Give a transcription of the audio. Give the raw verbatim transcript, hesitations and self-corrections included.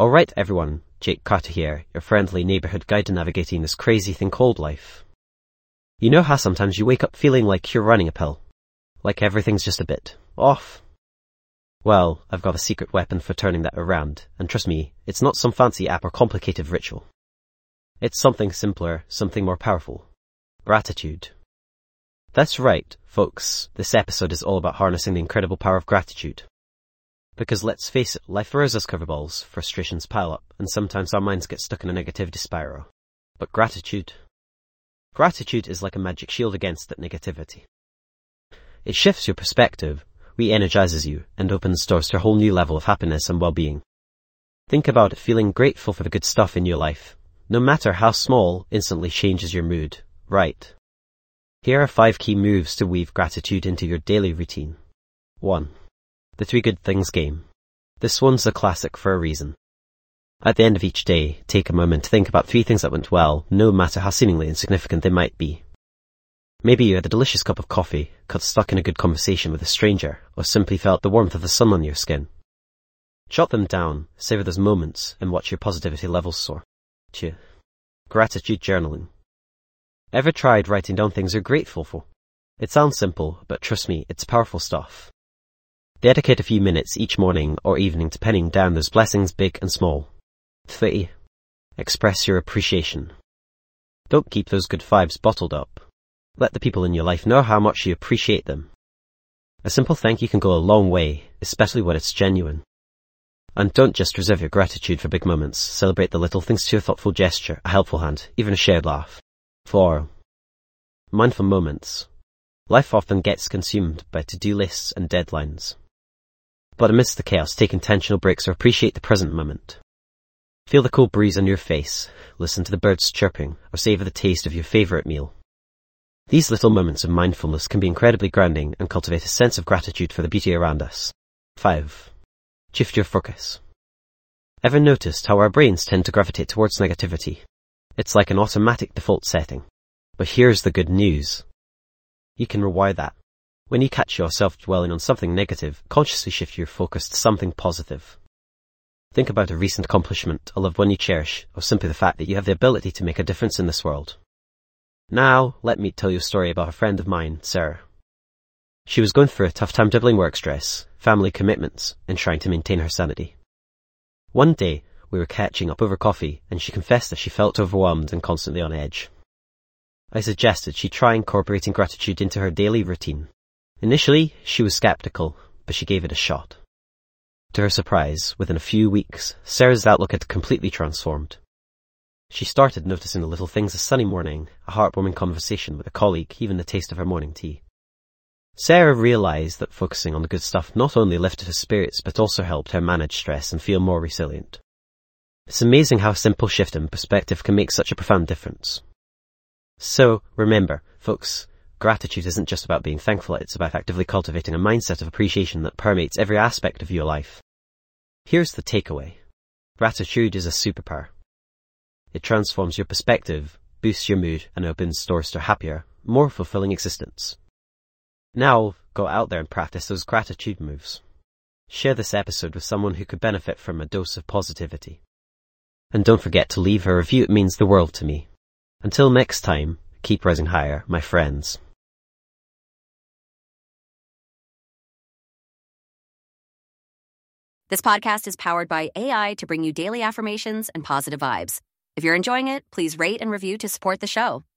Alright everyone, Jake Carter here, your friendly neighbourhood guide to navigating this crazy thing called life. You know how sometimes you wake up feeling like you're running uphill? Like everything's just a bit off? Well, I've got a secret weapon for turning that around, and trust me, it's not some fancy app or complicated ritual. It's something simpler, something more powerful. Gratitude. That's right, folks, this episode is all about harnessing the incredible power of gratitude. Because let's face it, life throws us curveballs, frustrations pile up, and sometimes our minds get stuck in a negativity spiral. But gratitude... Gratitude is like a magic shield against that negativity. It shifts your perspective, re-energizes you, and opens doors to a whole new level of happiness and well-being. Think about it, feeling grateful for the good stuff in your life, no matter how small, instantly changes your mood, right? Here are five key moves to weave gratitude into your daily routine. one. The Three Good Things Game. This one's a classic for a reason. At the end of each day, take a moment to think about three things that went well, no matter how seemingly insignificant they might be. Maybe you had a delicious cup of coffee, got stuck in a good conversation with a stranger, or simply felt the warmth of the sun on your skin. Jot them down, savor those moments, and watch your positivity levels soar. two. Gratitude journaling. Ever tried writing down things you're grateful for? It sounds simple, but trust me, it's powerful stuff. Dedicate a few minutes each morning or evening to penning down those blessings, big and small. three. Express your appreciation. Don't keep those good vibes bottled up. Let the people in your life know how much you appreciate them. A simple thank you can go a long way, especially when it's genuine. And don't just reserve your gratitude for big moments. Celebrate the little things too: a thoughtful gesture, a helpful hand, even a shared laugh. four. Mindful moments. Life often gets consumed by to-do lists and deadlines. But amidst the chaos, take intentional breaks or appreciate the present moment. Feel the cool breeze on your face, listen to the birds chirping, or savor the taste of your favourite meal. These little moments of mindfulness can be incredibly grounding and cultivate a sense of gratitude for the beauty around us. five. Shift your focus. Ever noticed how our brains tend to gravitate towards negativity? It's like an automatic default setting. But here's the good news. You can rewire that. When you catch yourself dwelling on something negative, consciously shift your focus to something positive. Think about a recent accomplishment, a loved one you cherish, or simply the fact that you have the ability to make a difference in this world. Now, let me tell you a story about a friend of mine, Sarah. She was going through a tough time juggling work stress, family commitments, and trying to maintain her sanity. One day, we were catching up over coffee, and she confessed that she felt overwhelmed and constantly on edge. I suggested she try incorporating gratitude into her daily routine. Initially, she was skeptical, but she gave it a shot. To her surprise, within a few weeks, Sarah's outlook had completely transformed. She started noticing the little things: a sunny morning, a heartwarming conversation with a colleague, even the taste of her morning tea. Sarah realized that focusing on the good stuff not only lifted her spirits, but also helped her manage stress and feel more resilient. It's amazing how a simple shift in perspective can make such a profound difference. So, remember, folks, gratitude isn't just about being thankful, it's about actively cultivating a mindset of appreciation that permeates every aspect of your life. Here's the takeaway. Gratitude is a superpower. It transforms your perspective, boosts your mood, and opens doors to a happier, more fulfilling existence. Now, go out there and practice those gratitude moves. Share this episode with someone who could benefit from a dose of positivity. And don't forget to leave a review, it means the world to me. Until next time, keep rising higher, my friends. This podcast is powered by A I to bring you daily affirmations and positive vibes. If you're enjoying it, please rate and review to support the show.